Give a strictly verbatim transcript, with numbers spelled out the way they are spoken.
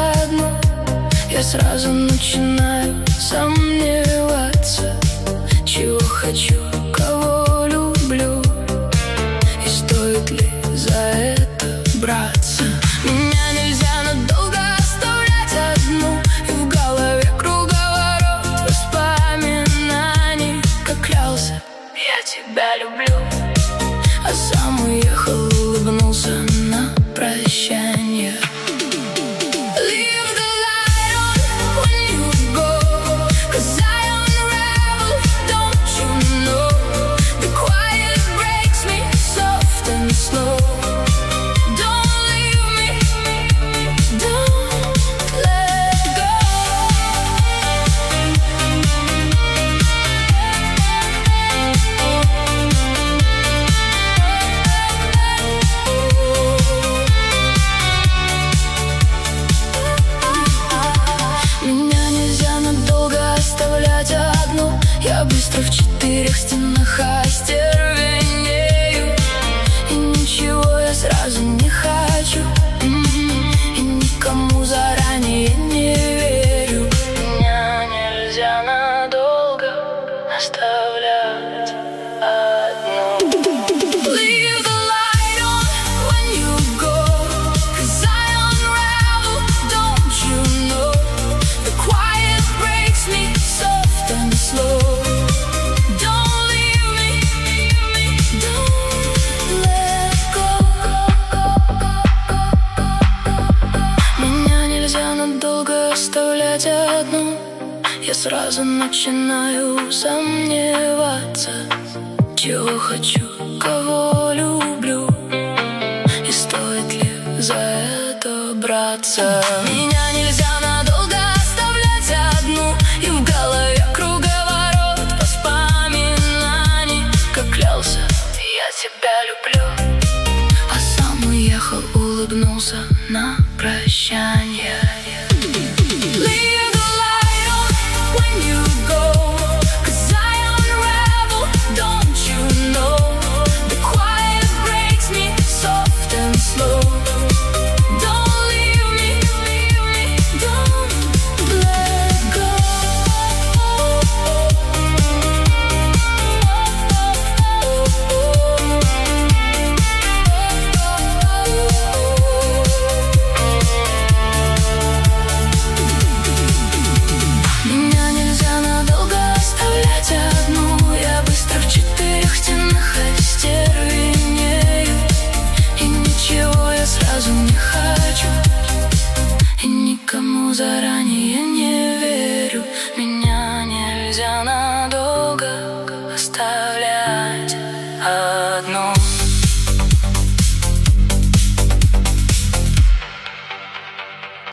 одну, я сразу начинаю сомневаться. Чего хочу, кого люблю, и стоит ли за это браться. Меня нельзя надолго оставлять одну, и в голове круговорот воспоминаний. Как клялся, я тебя люблю, а сам уехал, улыбнулся на прощанье. Я быстро в четырех стенах остервенею, и ничего я сразу не хочу, и никому заранее не верю. Меня нельзя надолго оставлять одну. Оставлять одну, я сразу начинаю сомневаться. Чего хочу, кого люблю, и стоит ли за это браться. Меня нельзя надолго оставлять одну, и в голове круговорот воспоминаний. Как клялся, я тебя люблю, а сам уехал, улыбнулся на прощанье. Никому заранее не верю, меня нельзя надолго оставлять.